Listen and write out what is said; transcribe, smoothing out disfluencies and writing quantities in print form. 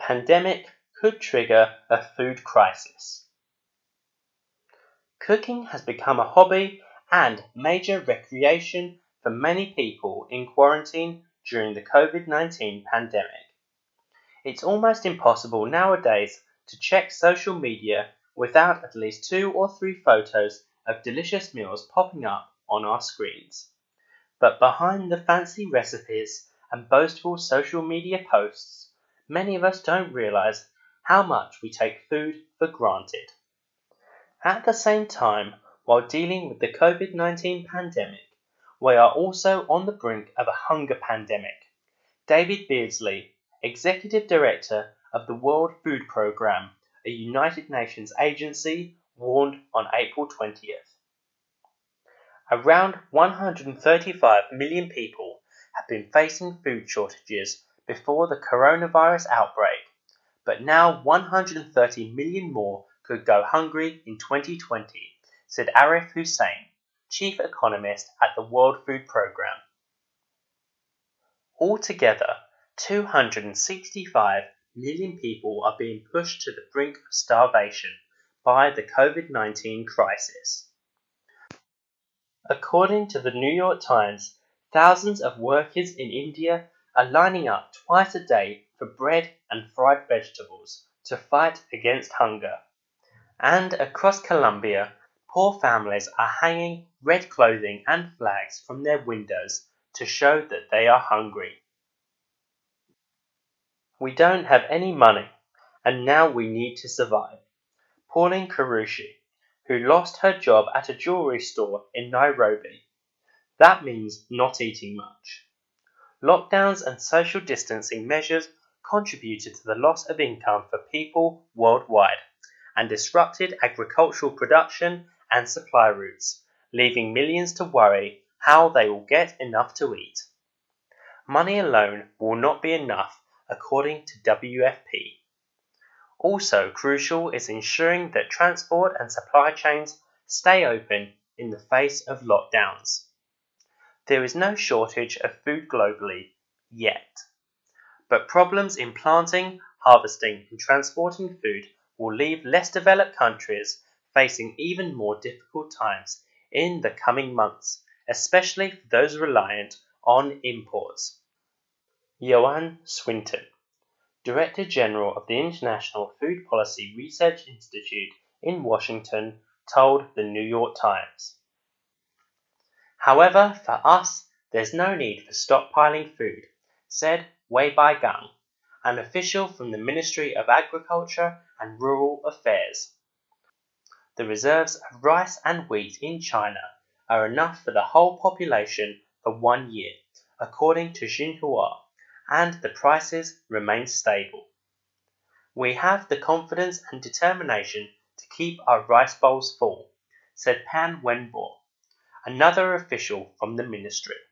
Pandemic could trigger a food crisis. Cooking has become a hobby and major recreation for many people in quarantine during the COVID-19 pandemic. It's almost impossible nowadays to check social media without at least 2 or 3 photos of delicious meals popping up on our screens. But behind the fancy recipes and boastful social media posts, many of us don't realize how much we take food for granted. At the same time, while dealing with the COVID-19 pandemic, we are also on the brink of a hunger pandemic. David Beardsley, Executive Director of the World Food Programme, a United Nations agency, warned on April 20th. Around 135 million people have been facing food shortages before the coronavirus outbreak, but now 130 million more could go hungry in 2020, said Arif Hussain, Chief Economist at the World Food Programme. Altogether, 265 million people are being pushed to the brink of starvation by the COVID-19 crisis. According to the New York Times, thousands of workers in India are lining up twice a day for bread and fried vegetables to fight against hunger. And across Colombia, poor families are hanging red clothing and flags from their windows to show that they are hungry. We don't have any money, and now we need to survive. Pauline Karushi, who lost her job at a jewelry store in Nairobi. That means not eating much. Lockdowns and social distancing measures contributed to the loss of income for people worldwide and disrupted agricultural production and supply routes, leaving millions to worry how they will get enough to eat. Money alone will not be enough, according to WFP. Also crucial is ensuring that transport and supply chains stay open in the face of lockdowns. There is no shortage of food globally, yet. But problems in planting, harvesting and transporting food will leave less developed countries facing even more difficult times in the coming months, especially for those reliant on imports. Joanne Swinton, Director General of the International Food Policy Research Institute in Washington, told the New York Times. However, for us, there's no need for stockpiling food, said Wei Baigang, an official from the Ministry of Agriculture and Rural Affairs. The reserves of rice and wheat in China are enough for the whole population for 1 year, according to Xinhua, and the prices remain stable. We have the confidence and determination to keep our rice bowls full, said Pan Wenbo, another official from the ministry.